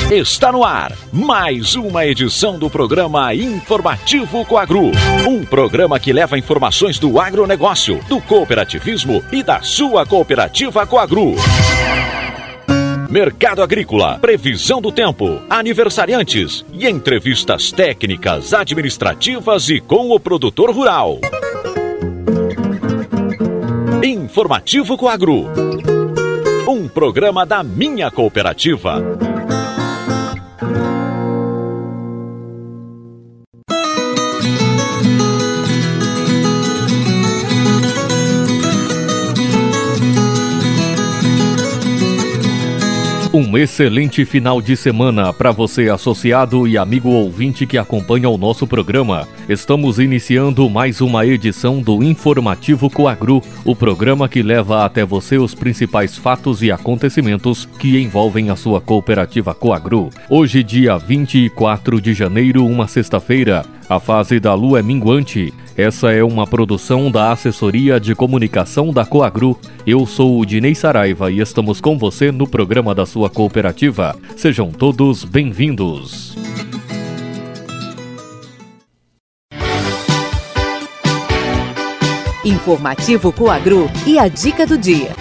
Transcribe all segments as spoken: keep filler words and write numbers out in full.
Está no ar mais uma edição do programa Informativo Coagro. Um programa que leva informações do agronegócio, do cooperativismo e da sua cooperativa Coagro. Mercado agrícola, previsão do tempo, aniversariantes e entrevistas técnicas, administrativas e com o produtor rural. Informativo Coagro. Um programa da minha cooperativa. Um excelente final de semana para você, associado e amigo ouvinte que acompanha o nosso programa. Estamos iniciando mais uma edição do Informativo Coagro, o programa que leva até você os principais fatos e acontecimentos que envolvem a sua cooperativa Coagro. Hoje, dia vinte e quatro de janeiro, uma sexta-feira, a fase da lua é minguante. Essa é uma produção da Assessoria de Comunicação da Coagro. Eu sou o Dinei Saraiva e estamos com você no programa da sua cooperativa. Sejam todos bem-vindos. Informativo Coagro e a dica do dia.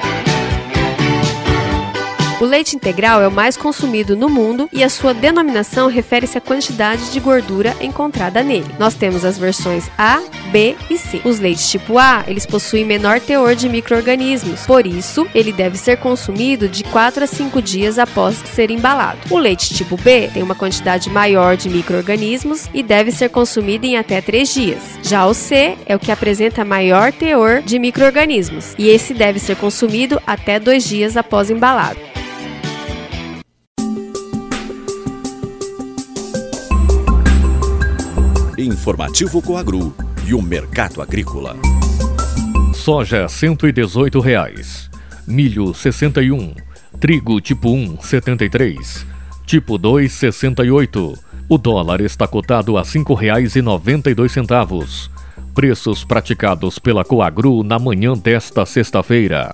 O leite integral é o mais consumido no mundo e a sua denominação refere-se à quantidade de gordura encontrada nele. Nós temos as versões A, B e C. Os leites tipo A, eles possuem menor teor de micro-organismos, por isso, ele deve ser consumido de quatro a cinco dias após ser embalado. O leite tipo B tem uma quantidade maior de micro-organismos e deve ser consumido em até três dias. Já o C é o que apresenta maior teor de micro-organismos e esse deve ser consumido até dois dias após embalado. Informativo Coagro e o mercado agrícola. Soja cento e dezoito reais, milho sessenta e um, trigo tipo um setenta e três, tipo dois sessenta e oito. O dólar está cotado a cinco reais e noventa e dois centavos. Preços praticados pela Coagro na manhã desta sexta-feira.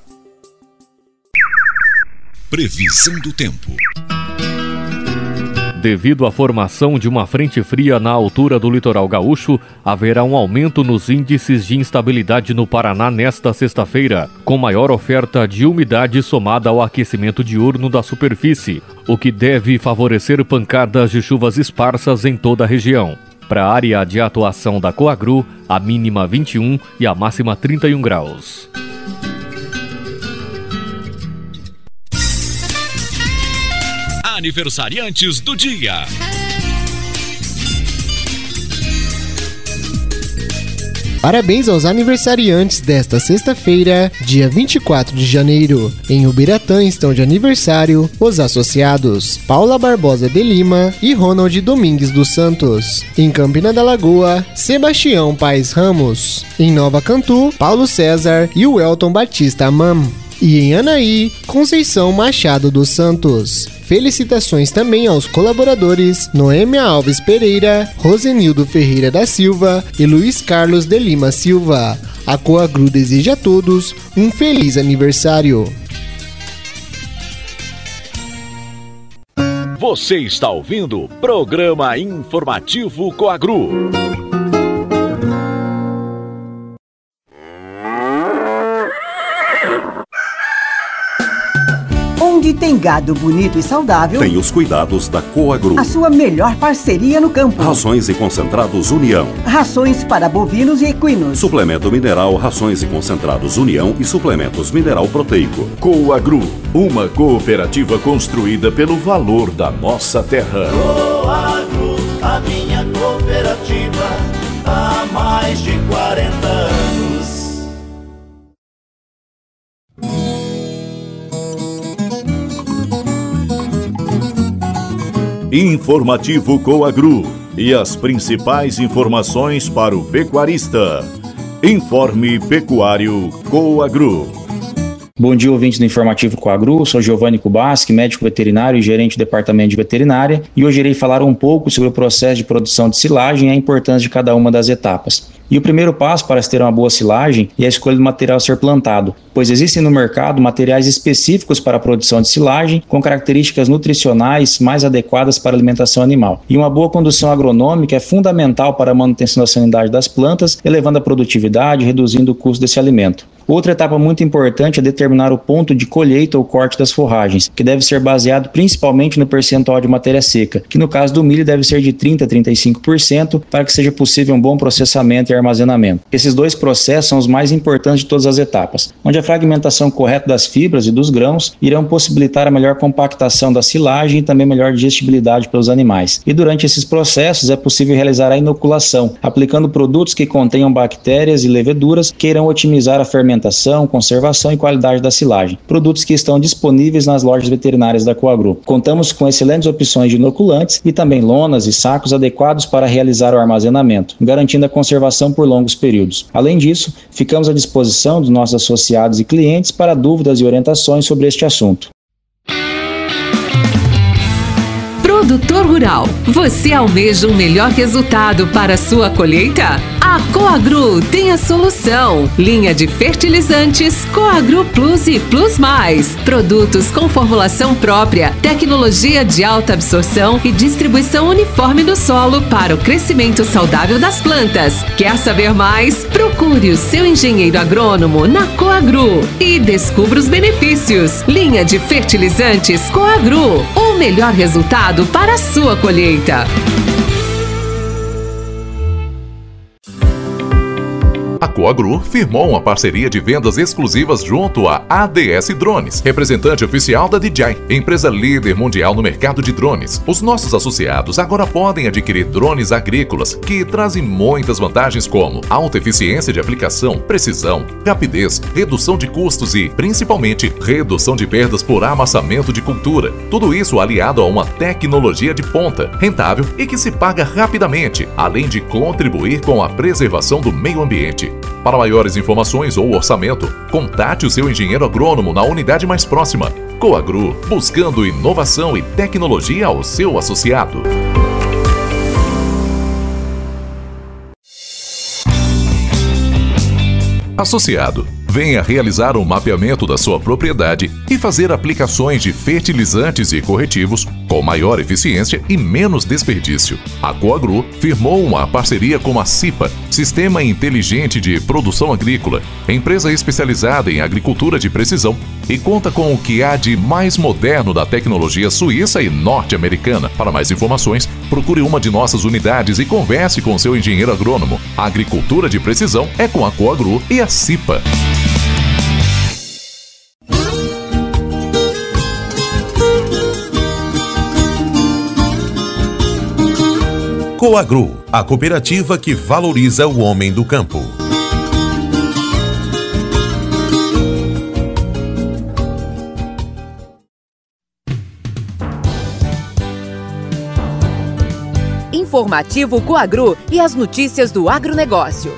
Previsão do tempo. Devido à formação de uma frente fria na altura do litoral gaúcho, haverá um aumento nos índices de instabilidade no Paraná nesta sexta-feira, com maior oferta de umidade somada ao aquecimento diurno da superfície, o que deve favorecer pancadas de chuvas esparsas em toda a região. Para a área de atuação da Coagro, a mínima vinte e um e a máxima trinta e um graus. Aniversariantes do dia. Parabéns aos aniversariantes desta sexta-feira, dia vinte e quatro de janeiro. Em Ubiratã estão de aniversário os associados Paula Barbosa de Lima e Ronald Domingues dos Santos. Em Campina da Lagoa, Sebastião Paes Ramos. Em Nova Cantu, Paulo César e o Elton Batista Amam. E em Anaí, Conceição Machado dos Santos. Felicitações também aos colaboradores Noêmia Alves Pereira, Rosenildo Ferreira da Silva e Luiz Carlos de Lima Silva. A Coagro deseja a todos um feliz aniversário. Você está ouvindo o programa Informativo Coagro. Onde tem gado bonito e saudável, tem os cuidados da Coagro. A sua melhor parceria no campo. Rações e concentrados União. Rações para bovinos e equinos. Suplemento mineral, rações e concentrados União e suplementos mineral proteico. Coagro, uma cooperativa construída pelo valor da nossa terra. Coagro, a minha cooperativa, há mais de quarenta anos. Informativo Coagro e as principais informações para o pecuarista. Informe Pecuário Coagro. Bom dia, ouvintes do Informativo Coagro. Sou Giovanni Kubaschi, médico veterinário e gerente do departamento de veterinária, e hoje irei falar um pouco sobre o processo de produção de silagem e a importância de cada uma das etapas. E o primeiro passo para se ter uma boa silagem é a escolha do material a ser plantado, pois existem no mercado materiais específicos para a produção de silagem, com características nutricionais mais adequadas para a alimentação animal. E uma boa condução agronômica é fundamental para a manutenção da sanidade das plantas, elevando a produtividade e reduzindo o custo desse alimento. Outra etapa muito importante é determinar o ponto de colheita ou corte das forragens, que deve ser baseado principalmente no percentual de matéria seca, que no caso do milho deve ser de trinta a trinta e cinco por cento para que seja possível um bom processamento e armazenamento. Esses dois processos são os mais importantes de todas as etapas, onde a fragmentação correta das fibras e dos grãos irão possibilitar a melhor compactação da silagem e também melhor digestibilidade pelos animais. E durante esses processos é possível realizar a inoculação, aplicando produtos que contenham bactérias e leveduras que irão otimizar a fermentação, conservação e qualidade da silagem. Produtos que estão disponíveis nas lojas veterinárias da Coagro. Contamos com excelentes opções de inoculantes e também lonas e sacos adequados para realizar o armazenamento, garantindo a conservação por longos períodos. Além disso, ficamos à disposição dos nossos associados e clientes para dúvidas e orientações sobre este assunto. Produtor rural, você almeja um melhor resultado para a sua colheita? A Coagro tem a solução. Linha de fertilizantes Coagro Plus e Plus Mais. Produtos com formulação própria, tecnologia de alta absorção e distribuição uniforme no solo para o crescimento saudável das plantas. Quer saber mais? Procure o seu engenheiro agrônomo na Coagro e descubra os benefícios. Linha de fertilizantes Coagro, o melhor resultado para a sua colheita. A Coagro firmou uma parceria de vendas exclusivas junto à A D S Drones, representante oficial da D J I, empresa líder mundial no mercado de drones. Os nossos associados agora podem adquirir drones agrícolas que trazem muitas vantagens como alta eficiência de aplicação, precisão, rapidez, redução de custos e, principalmente, redução de perdas por amassamento de cultura. Tudo isso aliado a uma tecnologia de ponta, rentável e que se paga rapidamente, além de contribuir com a preservação do meio ambiente. Para maiores informações ou orçamento, contate o seu engenheiro agrônomo na unidade mais próxima. Coagro, buscando inovação e tecnologia ao seu associado. Associado, venha realizar um mapeamento da sua propriedade e fazer aplicações de fertilizantes e corretivos com maior eficiência e menos desperdício. A Coagro firmou uma parceria com a CIPA, Sistema Inteligente de Produção Agrícola, empresa especializada em agricultura de precisão, e conta com o que há de mais moderno da tecnologia suíça e norte-americana. Para mais informações, procure uma de nossas unidades e converse com seu engenheiro agrônomo. A agricultura de precisão é com a Coagro e a CIPA. Coagro, a cooperativa que valoriza o homem do campo. Informativo Coagro e as notícias do agronegócio.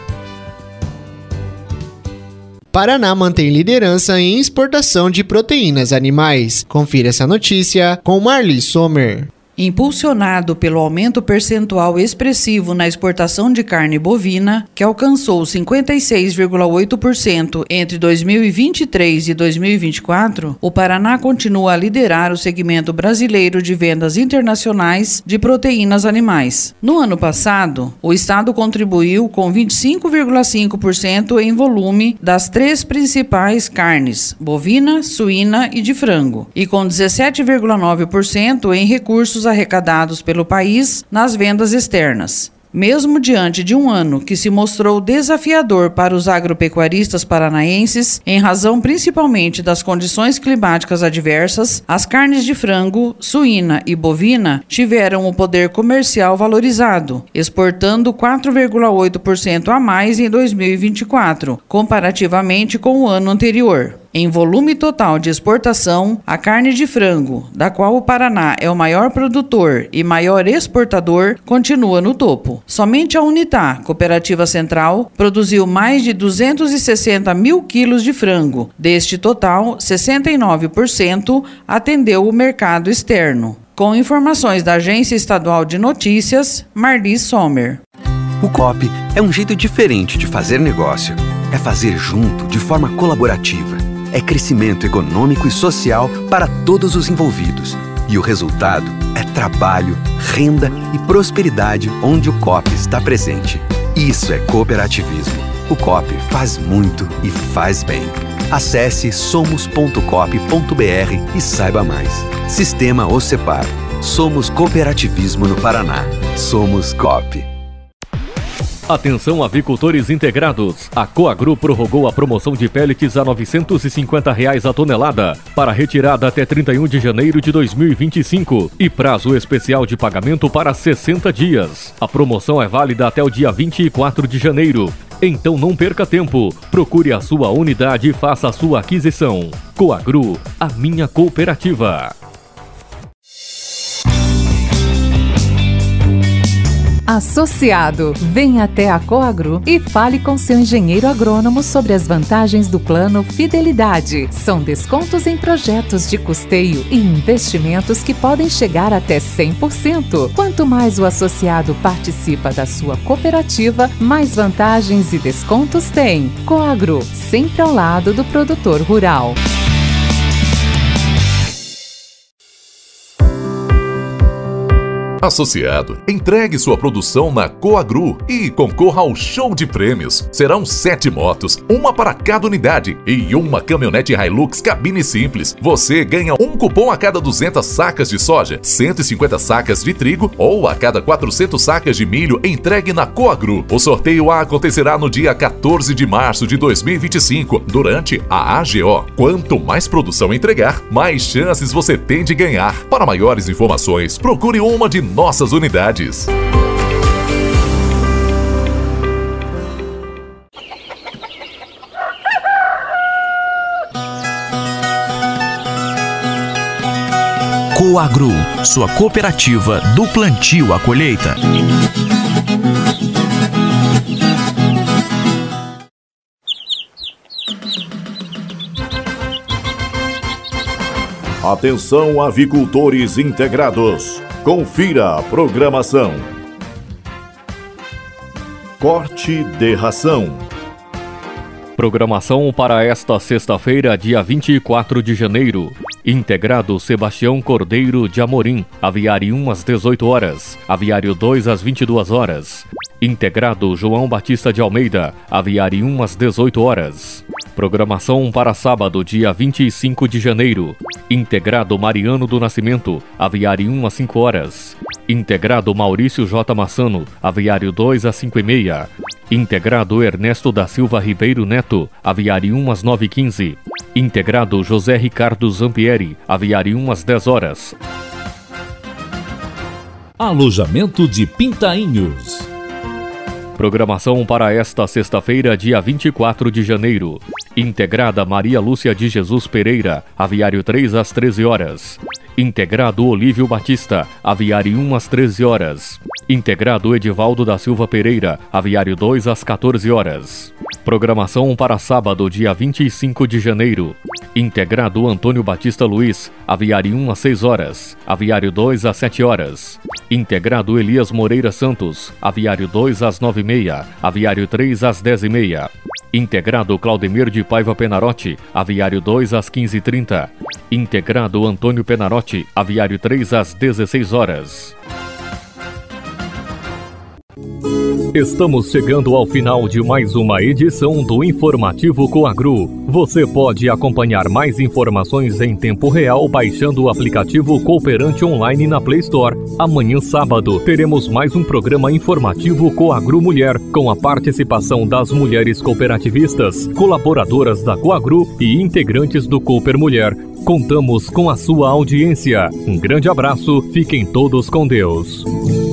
Paraná mantém liderança em exportação de proteínas animais. Confira essa notícia com Marli Sommer. Impulsionado pelo aumento percentual expressivo na exportação de carne bovina, que alcançou cinquenta e seis vírgula oito por cento entre dois mil e vinte e três e dois mil e vinte e quatro, o Paraná continua a liderar o segmento brasileiro de vendas internacionais de proteínas animais. No ano passado, o estado contribuiu com vinte e cinco vírgula cinco por cento em volume das três principais carnes, bovina, suína e de frango, e com dezessete vírgula nove por cento em recursos arrecadados pelo país nas vendas externas. Mesmo diante de um ano que se mostrou desafiador para os agropecuaristas paranaenses, em razão principalmente das condições climáticas adversas, as carnes de frango, suína e bovina tiveram o poder comercial valorizado, exportando quatro vírgula oito por cento a mais em dois mil e vinte e quatro, comparativamente com o ano anterior. Em volume total de exportação, a carne de frango, da qual o Paraná é o maior produtor e maior exportador, continua no topo. Somente a Unitá, Cooperativa Central, produziu mais de duzentos e sessenta mil quilos de frango. Deste total, sessenta e nove por cento atendeu o mercado externo. Com informações da Agência Estadual de Notícias, Marli Sommer. O Coop é um jeito diferente de fazer negócio. É fazer junto, de forma colaborativa. É crescimento econômico e social para todos os envolvidos. E o resultado é trabalho, renda e prosperidade onde o Coop está presente. Isso é cooperativismo. O Coop faz muito e faz bem. Acesse somos ponto coop ponto br e saiba mais. Sistema Ocepar. Somos cooperativismo no Paraná. Somos Coop. Atenção, avicultores integrados. A Coagru prorrogou a promoção de pellets a novecentos e cinquenta reais a tonelada para retirada até trinta e um de janeiro de dois mil e vinte e cinco e prazo especial de pagamento para sessenta dias. A promoção é válida até o dia vinte e quatro de janeiro. Então não perca tempo. Procure a sua unidade e faça a sua aquisição. Coagru, a minha cooperativa. Associado, venha até a Coagru e fale com seu engenheiro agrônomo sobre as vantagens do plano Fidelidade. São descontos em projetos de custeio e investimentos que podem chegar até cem por cento. Quanto mais o associado participa da sua cooperativa, mais vantagens e descontos tem. Coagru, sempre ao lado do produtor rural. Associado, entregue sua produção na Coagru e concorra ao show de prêmios. Serão sete motos, uma para cada unidade e uma caminhonete Hilux cabine simples. Você ganha um cupom a cada duzentas sacas de soja, cento e cinquenta sacas de trigo ou a cada quatrocentas sacas de milho entregue na Coagru. O sorteio acontecerá no dia quatorze de março de dois mil e vinte e cinco, durante a A G O. Quanto mais produção entregar, mais chances você tem de ganhar. Para maiores informações, procure uma de nossas unidades. Coagru, sua cooperativa do plantio à colheita. Atenção, avicultores integrados. Confira a programação. Corte de ração. Programação para esta sexta-feira, dia vinte e quatro de janeiro. Integrado Sebastião Cordeiro de Amorim, aviário um às dezoito horas, aviário dois às vinte e duas horas. Integrado João Batista de Almeida, aviário um às dezoito horas. Programação para sábado, dia vinte e cinco de janeiro. Integrado Mariano do Nascimento, aviário um às cinco horas. Integrado Maurício J. Massano, aviário dois às cinco e meia. Integrado Ernesto da Silva Ribeiro Neto, aviário um às nove e quinze. Integrado José Ricardo Zampieri, aviário um às dez horas. Alojamento de Pintainhos. Programação para esta sexta-feira, dia vinte e quatro de janeiro. Integrada Maria Lúcia de Jesus Pereira, aviário três às treze horas. Integrado Olívio Batista, aviário um às treze horas. Integrado Edivaldo da Silva Pereira, aviário dois às quatorze horas. Programação para sábado, dia vinte e cinco de janeiro. Integrado Antônio Batista Luiz, aviário um às seis horas, aviário dois às sete horas. Integrado Elias Moreira Santos, aviário dois às nove e meia, aviário três às dez e meia. Integrado Claudemir de Paiva Penarotti, aviário dois às quinze e trinta. Integrado Antônio Penarotti, aviário três às dezesseis horas. Estamos chegando ao final de mais uma edição do Informativo Coagru. Você pode acompanhar mais informações em tempo real baixando o aplicativo Cooperante Online na Play Store. Amanhã, sábado, teremos mais um programa informativo Coagru Mulher, com a participação das mulheres cooperativistas, colaboradoras da Coagru e integrantes do Cooper Mulher. Contamos com a sua audiência. Um grande abraço, fiquem todos com Deus.